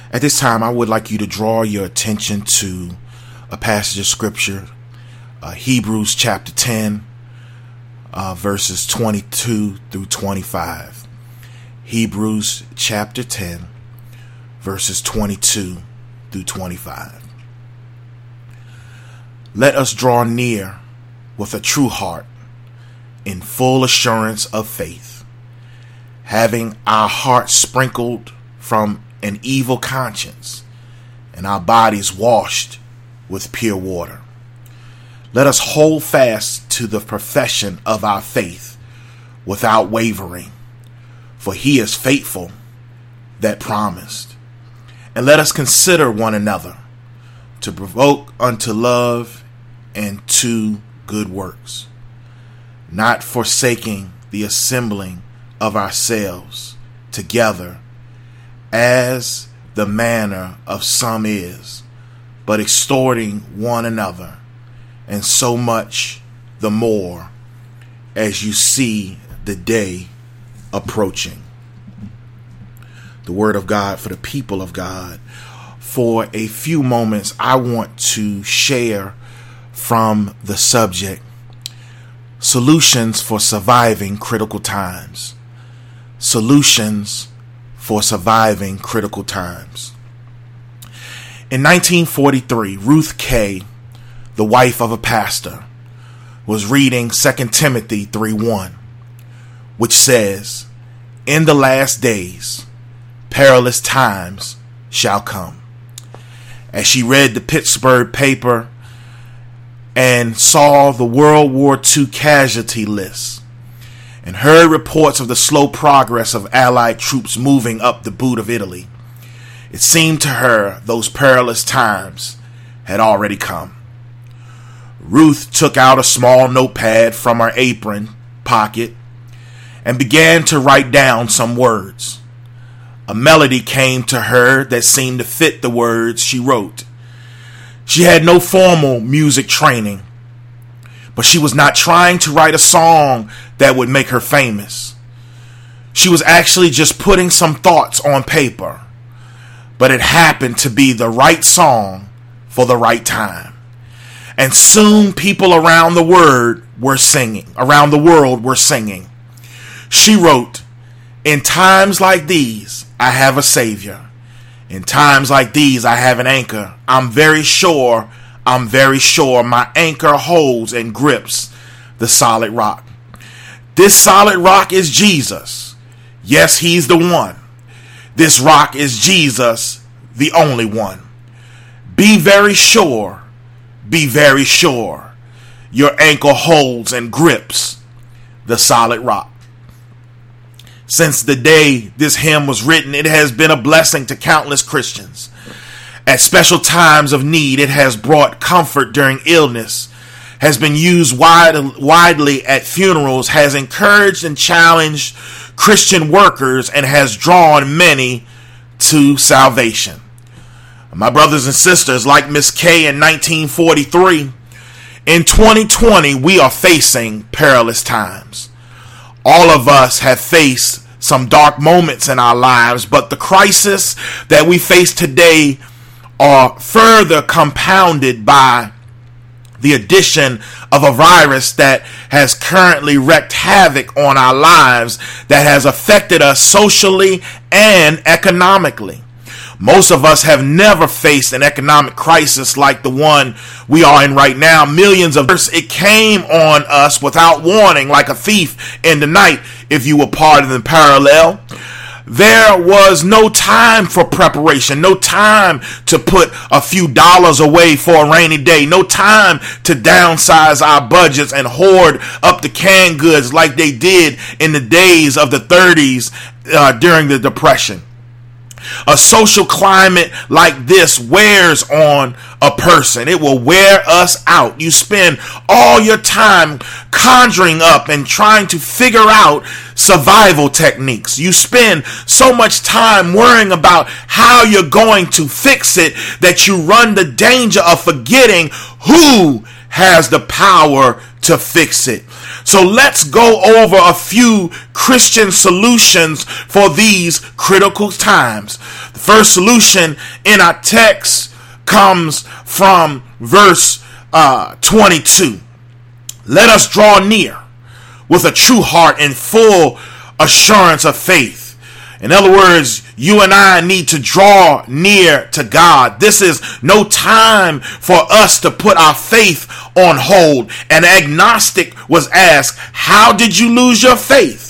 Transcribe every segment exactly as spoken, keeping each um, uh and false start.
At this time, I would like you to draw your attention to a passage of scripture, uh, Hebrews chapter ten, uh, verses twenty-two through twenty-five. Hebrews chapter ten, verses twenty-two through twenty-five. Let us draw near with a true heart in full assurance of faith, having our hearts sprinkled from an evil conscience and our bodies washed with pure water. Let us hold fast to the profession of our faith without wavering, for he is faithful that promised. And let us consider one another to provoke unto love and to good works, not forsaking the assembling of ourselves together, as the manner of some is, but exhorting one another, and so much the more as you see the day approaching. The word of God for the people of God. For a few moments, I want to share from the subject, solutions for surviving critical times. Solutions for surviving critical times. In nineteen forty-three, Ruth Kay, the wife of a pastor, was reading Second Timothy three one, which says, "In the last days, perilous times shall come." As she read the Pittsburgh paper and saw the World War Two casualty lists, and heard reports of the slow progress of Allied troops moving up the boot of Italy, it seemed to her those perilous times had already come. Ruth took out a small notepad from her apron pocket and began to write down some words. A melody came to her that seemed to fit the words she wrote. She had no formal music training, but she was not trying to write a song that would make her famous. She was actually just putting some thoughts on paper, but it happened to be the right song for the right time. And soon people around the world were singing, around the world were singing. She wrote, "In times like these, I have a savior. In times like these, I have an anchor. I'm very sure, I'm very sure my anchor holds and grips the solid rock. This solid rock is Jesus. Yes, he's the one. This rock is Jesus, the only one. Be very sure, be very sure your anchor holds and grips the solid rock." Since the day this hymn was written, it has been a blessing to countless Christians. At special times of need, it has brought comfort during illness, has been used wide, widely at funerals, has encouraged and challenged Christian workers, and has drawn many to salvation. My brothers and sisters, like Miss Kay in nineteen forty-three, in twenty twenty, we are facing perilous times. All of us have faced some dark moments in our lives, but the crisis that we face today are further compounded by the addition of a virus that has currently wreaked havoc on our lives, that has affected us socially and economically. Most of us have never faced an economic crisis like the one we are in right now. Millions of years it came on us without warning, like a thief in the night, if you were part of the parallel. There was no time for preparation, no time to put a few dollars away for a rainy day, no time to downsize our budgets and hoard up the canned goods like they did in the days of the thirties uh, during the Depression. A social climate like this wears on a person. It will wear us out. You spend all your time conjuring up and trying to figure out survival techniques. You spend so much time worrying about how you're going to fix it that you run the danger of forgetting who has the power to fix it. So let's go over a few Christian solutions for these critical times. The first solution in our text comes from verse uh, twenty-two. Let us draw near with a true heart and full assurance of faith. In other words, you and I need to draw near to God. This is no time for us to put our faith on hold. An agnostic was asked, how did you lose your faith?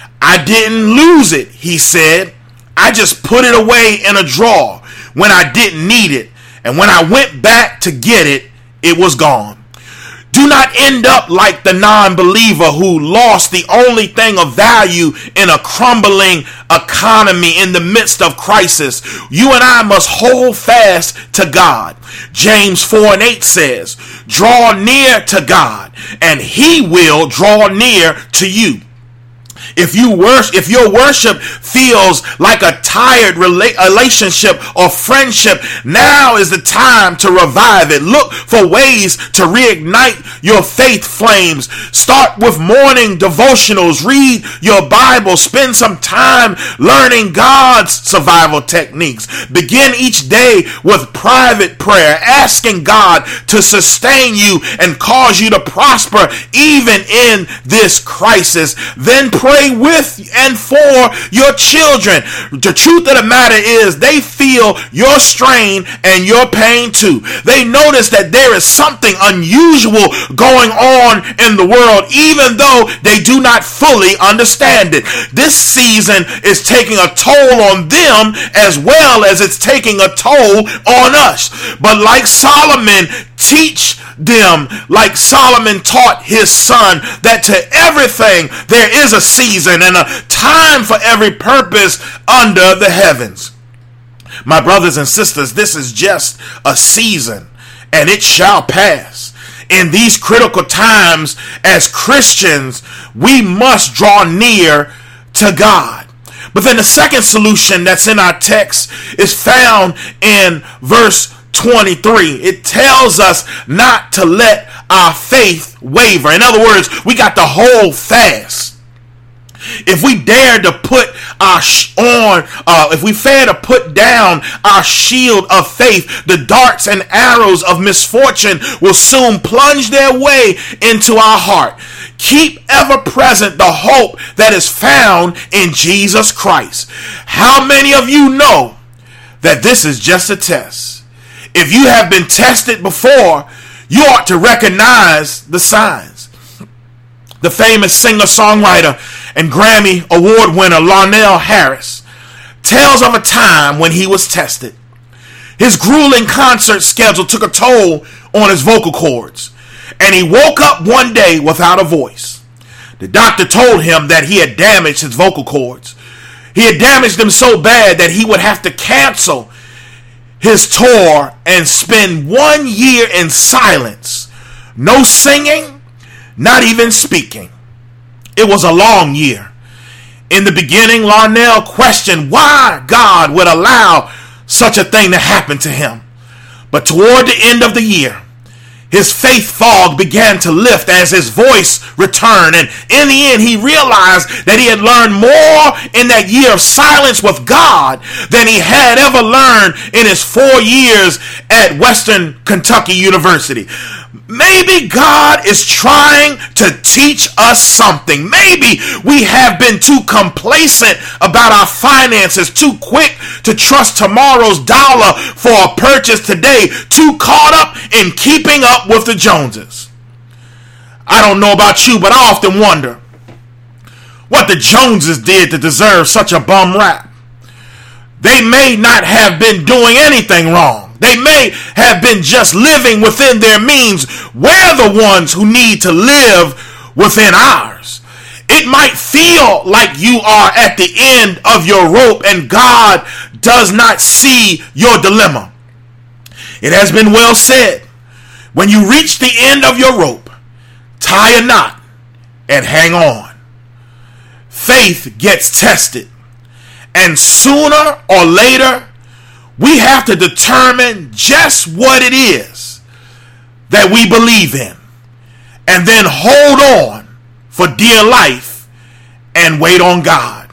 I didn't lose it, he said. I just put it away in a drawer when I didn't need it. And when I went back to get it, it was gone. Do not end up like the non-believer who lost the only thing of value in a crumbling economy in the midst of crisis. You and I must hold fast to God. James four and eight says, draw near to God, and he will draw near to you. If you worship, if your worship feels like a tired rela- relationship or friendship, now is the time to revive it. Look for ways to reignite your faith flames. Start with morning devotionals. Read your Bible. Spend some time learning God's survival techniques. Begin each day with private prayer, asking God to sustain you and cause you to prosper even in this crisis. Then pray with and for your children. The truth of the matter is they feel your strain and your pain too. They notice that there is something unusual going on in the world, even though they do not fully understand it. This season is taking a toll on them as well as it's taking a toll on us. But like Solomon, teach them like Solomon taught his son, that to everything there is a season and a time for every purpose under the heavens. My brothers and sisters, this is just a season and it shall pass. In these critical times, as Christians, we must draw near to God. But then the second solution that's in our text is found in verse twenty-three. It tells us not to let our faith waver. In other words, we got to hold fast. If we dare to put our sh- on, uh, if we fail to put down our shield of faith, the darts and arrows of misfortune will soon plunge their way into our heart. Keep ever present the hope that is found in Jesus Christ. How many of you know that this is just a test? If you have been tested before, you ought to recognize the signs. The famous singer-songwriter and Grammy Award winner Lionel Harris tells of a time when he was tested. His grueling concert schedule took a toll on his vocal cords, and he woke up one day without a voice. The doctor told him that he had damaged his vocal cords. He had damaged them so bad that he would have to cancel his tour and spend one year in silence. No singing, not even speaking. It was a long year. In the beginning, Lionel questioned why God would allow such a thing to happen to him. But toward the end of the year, his faith fog began to lift as his voice returned. And in the end, he realized that he had learned more in that year of silence with God than he had ever learned in his four years at Western Kentucky University. Maybe God is trying to teach us something. Maybe we have been too complacent about our finances, too quick to trust tomorrow's dollar for a purchase today, too caught up in keeping up with the Joneses. I don't know about you, but I often wonder what the Joneses did to deserve such a bum rap. They may not have been doing anything wrong. They may have been just living within their means. We're the ones who need to live within ours. It might feel like you are at the end of your rope and God does not see your dilemma. It has been well said, when you reach the end of your rope, tie a knot and hang on. Faith gets tested, and sooner or later, we have to determine just what it is that we believe in, and then hold on for dear life and wait on God.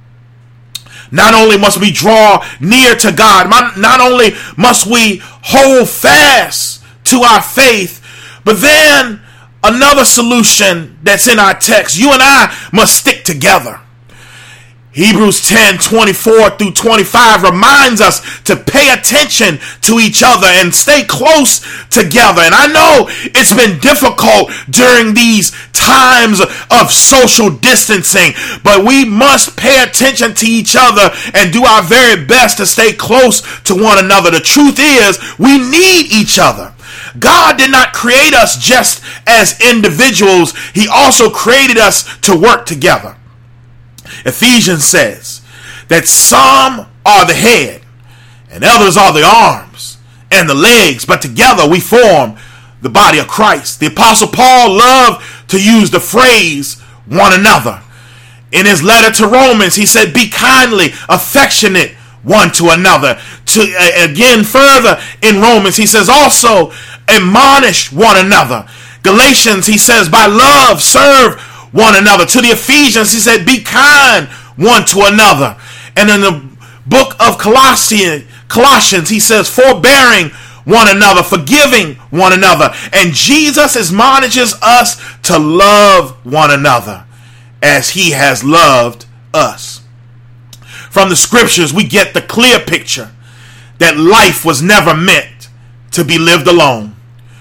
Not only must we draw near to God, not only must we hold fast to our faith, but then another solution that's in our text, you and I must stick together. Hebrews ten, twenty-four through twenty-five reminds us to pay attention to each other and stay close together. And I know it's been difficult during these times of social distancing, but we must pay attention to each other and do our very best to stay close to one another. The truth is, we need each other. God did not create us just as individuals. He also created us to work together. Ephesians says that some are the head and others are the arms and the legs, but together we form the body of Christ. The Apostle Paul loved to use the phrase one another. In his letter to Romans, he said, be kindly affectionate one to another. To uh, again, further in Romans, he says also admonish one another. Galatians, he says, by love serve one another. To the Ephesians, he said, be kind one to another. And in the book of Colossians, Colossians, he says, forbearing one another, forgiving one another. And Jesus admonishes us to love one another as he has loved us. From the scriptures, we get the clear picture that life was never meant to be lived alone.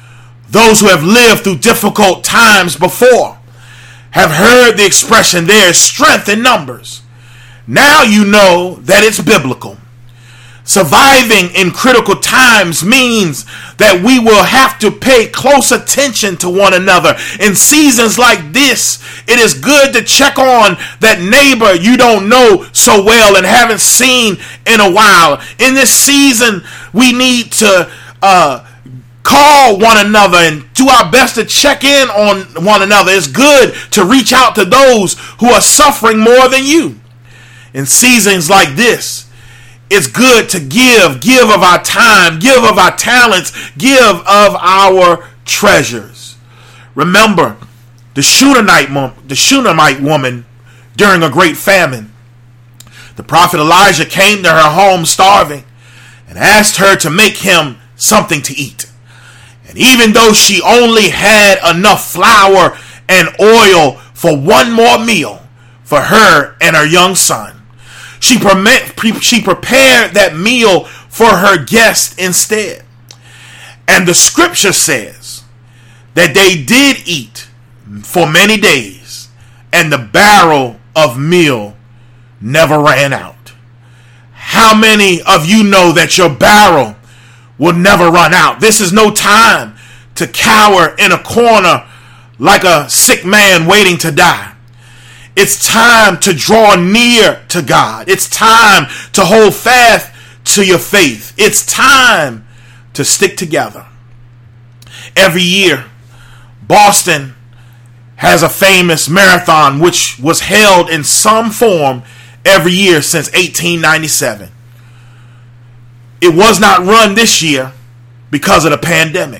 Those who have lived through difficult times before have heard the expression, there is strength in numbers. Now you know that it's biblical. Surviving in critical times means that we will have to pay close attention to one another. In seasons like this, it is good to check on that neighbor you don't know so well and haven't seen in a while. In this season, we need to uh, call one another and do our best to check in on one another. It's good to reach out to those who are suffering more than you. In seasons like this, it's good to give, give of our time, give of our talents, give of our treasures. Remember the Shunammite, the Shunammite woman during a great famine. The prophet Elijah came to her home starving and asked her to make him something to eat. And even though she only had enough flour and oil for one more meal for her and her young son, she, pre- she prepared that meal for her guest instead. And the scripture says that they did eat for many days, and the barrel of meal never ran out. How many of you know that your barrel will never run out? This is no time to cower in a corner like a sick man waiting to die. It's time to draw near to God. It's time to hold fast to your faith. It's time to stick together. Every year, Boston has a famous marathon which was held in some form every year since eighteen ninety-seven. It was not run this year because of the pandemic.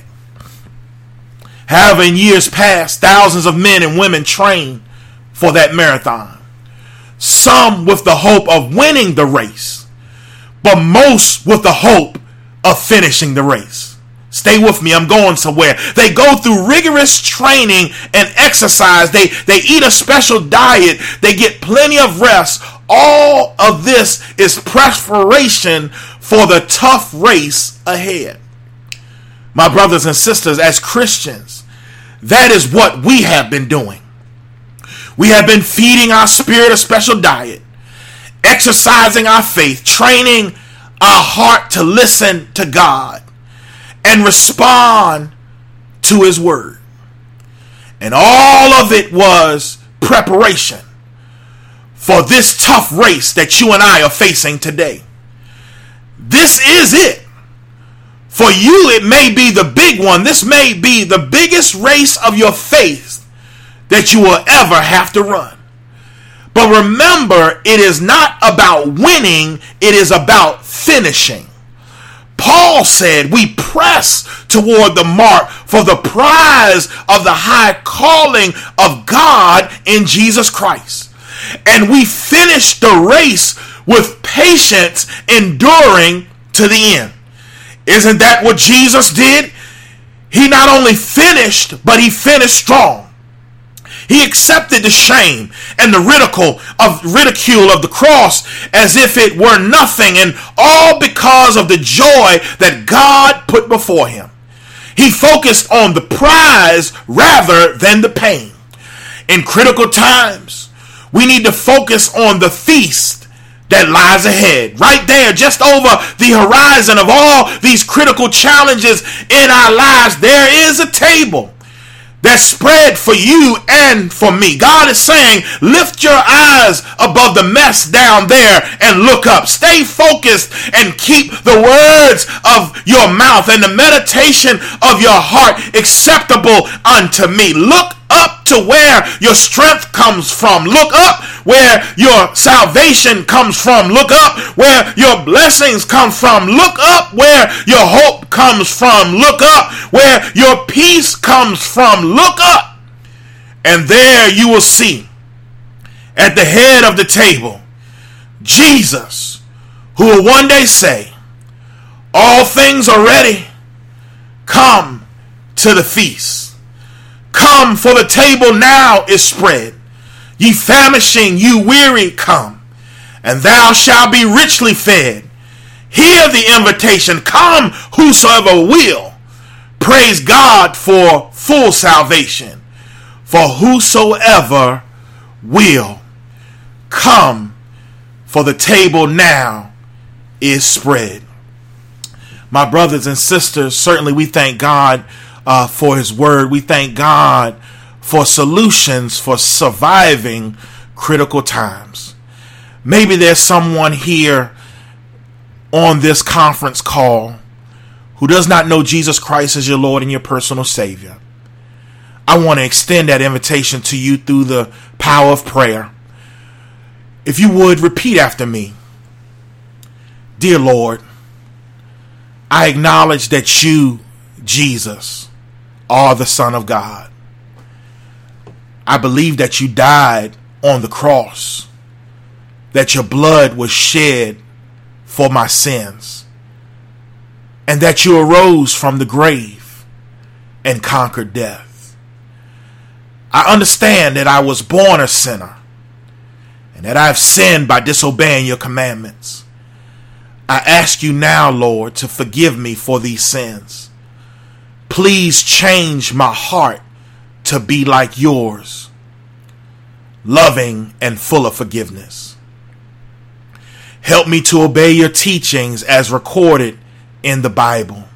However, in years past, thousands of men and women trained for that marathon. Some with the hope of winning the race, but most with the hope of finishing the race. Stay with me, I'm going somewhere. They go through rigorous training and exercise. They, they eat a special diet. They get plenty of rest. All of this is preparation for the tough race ahead. My brothers and sisters, as Christians, that is what we have been doing. We have been feeding our spirit a special diet, exercising our faith, training our heart to listen to God and respond to his word. And all of it was preparation for this tough race that you and I are facing today. This is it. For you, it may be the big one. This may be the biggest race of your faith that you will ever have to run. But remember, it is not about winning, it is about finishing. Paul said, we press toward the mark for the prize of the high calling of God in Jesus Christ. And we finish the race with patience, enduring to the end. Isn't that what Jesus did? He not only finished, but he finished strong. He accepted the shame and the ridicule of ridicule of the cross as if it were nothing, and all because of the joy that God put before him. He focused on the prize rather than the pain. In critical times, we need to focus on the feast that lies ahead. Right there, just over the horizon of all these critical challenges in our lives, there is a table that's spread for you and for me. God is saying, lift your eyes above the mess down there and look up. Stay focused and keep the words of your mouth and the meditation of your heart acceptable unto me. Look up to where your strength comes from. Look up where your salvation comes from. Look up where your blessings come from. Look up where your hope comes from. Look up where your peace comes from. Look up, and there you will see at the head of the table Jesus, who will one day say, all things are ready. Come to the feast. Come, for the table now is spread. Ye famishing, you weary, come, and thou shalt be richly fed. Hear the invitation. Come, whosoever will. Praise God for full salvation. For whosoever will. Come, for the table now is spread. My brothers and sisters, certainly we thank God Uh, for his word. We thank God for solutions for surviving critical times. Maybe there's someone here on this conference call who does not know Jesus Christ as your Lord and your personal Savior. I want to extend that invitation to you through the power of prayer. If you would, repeat after me. Dear Lord, I acknowledge that you, Jesus, are the Son of God. I believe that you died on the cross, that your blood was shed for my sins, and that you arose from the grave and conquered death. I understand that I was born a sinner and that I have sinned by disobeying your commandments. I ask you now, Lord, to forgive me for these sins. Please change my heart to be like yours, loving and full of forgiveness. Help me to obey your teachings as recorded in the Bible.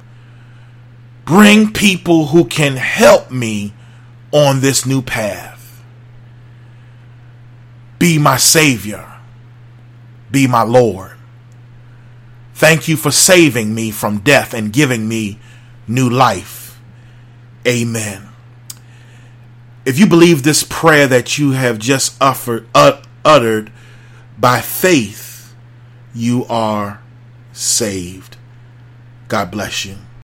Bring people who can help me on this new path. Be my Savior. Be my Lord. Thank you for saving me from death and giving me new life. Amen. If you believe this prayer that you have just uttered, uh, uttered by faith, you are saved. God bless you.